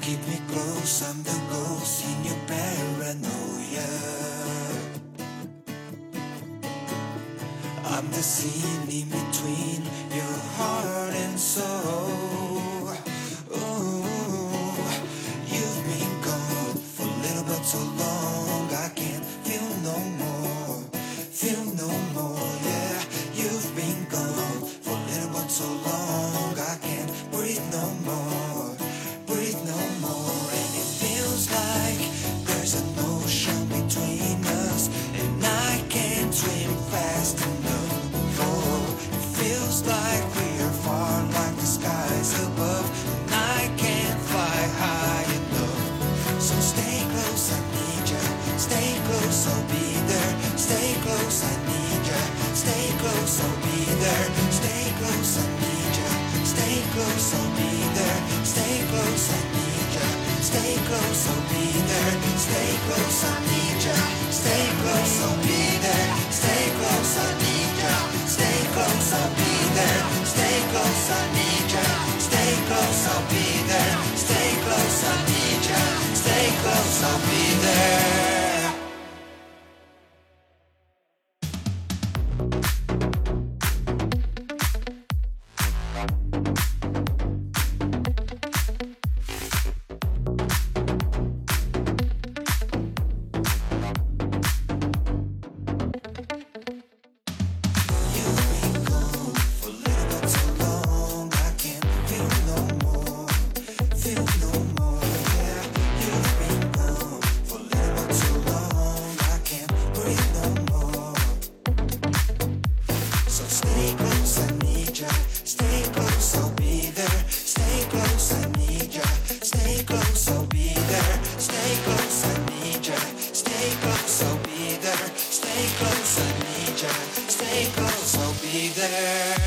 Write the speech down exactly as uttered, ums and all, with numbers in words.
Keep me close, I'm the ghost in your paranoia. I'm the scene in between your heart and soul. Ooh, you've been gone for a little bit too long. I can't feel no more, feel no more, yeah. You've been gone for a little bit too long. I can't breathe no more, breathe no more. And it feels like there's an ocean between us, and I can't swim fast enough. Oh, it feels like we're far, like the skies above, and I can't fly high enough. So stay close, I need ya. Stay close, I'll be there. Stay close, I need ya. Stay close, I'll be there. Stay close, I need ya. Stay close, I'll be there. Stay close, I need ya. Stay close, I'll be there. Stay close, I need ya. Stay close, I'll be there. Stay close, I need ya. Stay close, I'll be there. Stay close, I need ya. Stay close, I'll be there. Stay close, I need ya. Stay close, I'll be there. Stay close, I'll be there.